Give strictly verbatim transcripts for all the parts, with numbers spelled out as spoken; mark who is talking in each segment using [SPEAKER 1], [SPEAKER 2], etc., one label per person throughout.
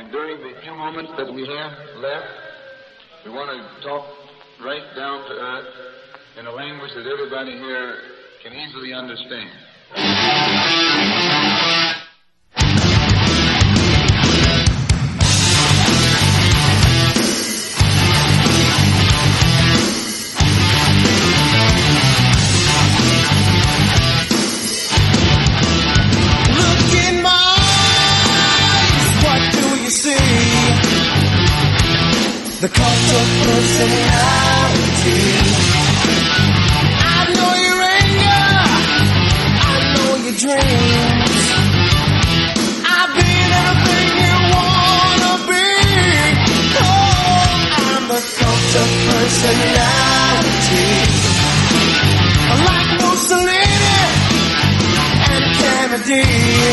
[SPEAKER 1] during the few moments that we have left, we want to talk right down to earth in a language that everybody here can easily understand.
[SPEAKER 2] The cult of personality. I know your anger, I know your dreams. I've been everything you wanna be. Oh, I'm the cult of personality. Like Mussolini and Kennedy,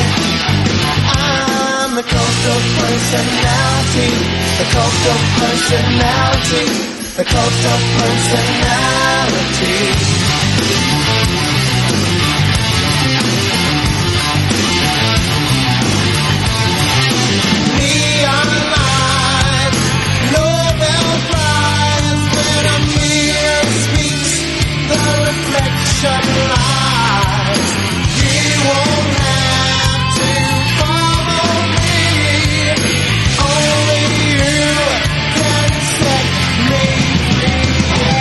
[SPEAKER 2] I'm the cult of personality. The cult of personality, the cult of personality. Neon lights, Nobel Prize, when a mirror speaks, the reflection lies. You won't have to follow me, only you can set me free.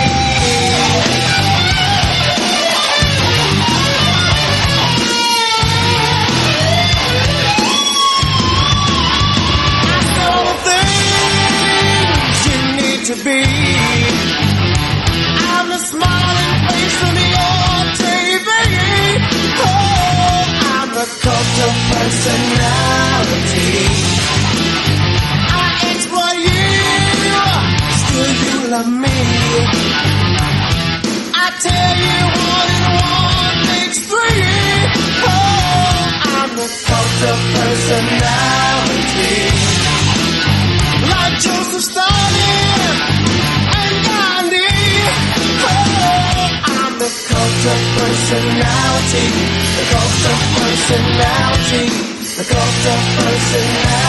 [SPEAKER 2] I know the things you need to be. I'm the smiling face on your T V. Oh, I'm the cult of personality. I exploit you, still you love me. I tell you one and one makes three. Oh, I'm the cult of personality. Like Joseph Stalin and Gandhi. Oh, I'm the cult of personality. The cult of personality. The cult of personality.